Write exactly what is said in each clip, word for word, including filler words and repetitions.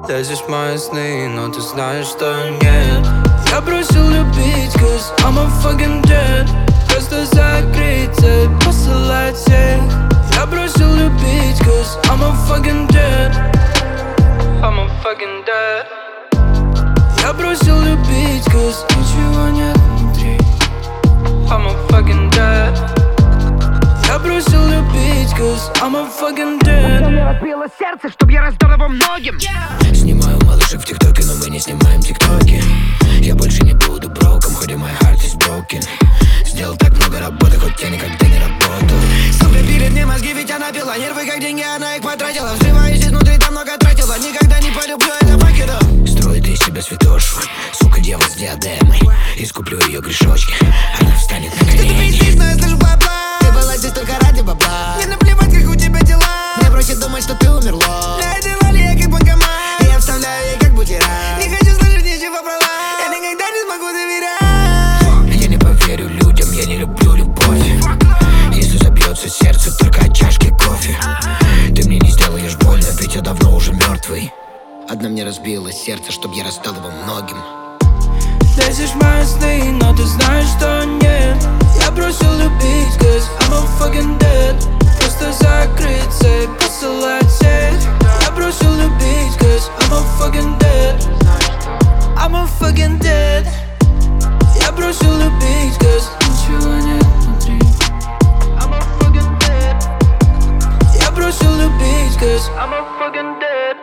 Лезешь в мои сны, но ты знаешь, что нет. Я бросил любить, cause I'm a fucking dead. Просто закрыться и посылать всех. Я бросил любить, cause I'm a fucking dead. I'm a fucking dead. Я бросил любить, cause ничего нет внутри. I'm a fucking dead. Я бросил любить, cause I'm a fucking dead. Мне разбило сердце, чтоб я раздал его многим. Снимаю малышек в тиктоке, но мы не снимаем тиктоки. Я больше не буду броком, хоть и my heart is broken. Сделал так много работы, хоть я никогда не работал. Сука, перед мне мозги, ведь она пила нервы, как деньги, она их потратила. Взрываюсь изнутри, там много тратила. Никогда не полюблю, это факера. Строит из себя святошу, сука, дева с диадемой. Искуплю ее грешочки, она встанет на колени. Что ты пиздишь, но я слышу бабла. Ты была здесь только ради бабла. Мне наплевать, как у тебя дела. Мне проще думать, что ты умерла. Для этой вали я как банкомат. Я вставляю ей как бутерброд. Не хочу слышать ничего про вас. Я никогда не смогу доверять. Я не поверю людям, я не люблю любовь. Если забьется сердце только от чашки кофе. Ты мне не сделаешь больно, ведь я давно уже мертвый. Одна мне разбила сердце, чтоб я раздал его многим. Лезешь в мои сны, но ты знаешь, что нет. Я бросил любить, cause I'm a fucking dead. Просто закрыться и посылать сеть. Я бросил любить, cause I'm a fucking dead. I'm a fucking dead. Я бросил любить, cause ничего нет внутри. I'm a fucking dead. Я бросил любить, cause I'm a fucking dead.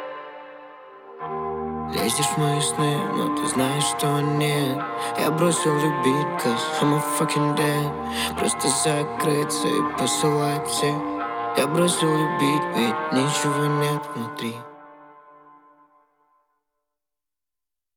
Лезешь в мои сны, но ты знаешь, что нет. Я бросил любить, cause I'm a fucking dead. Просто закрыться и посылать всех. Я бросил любить, ведь ничего нет внутри.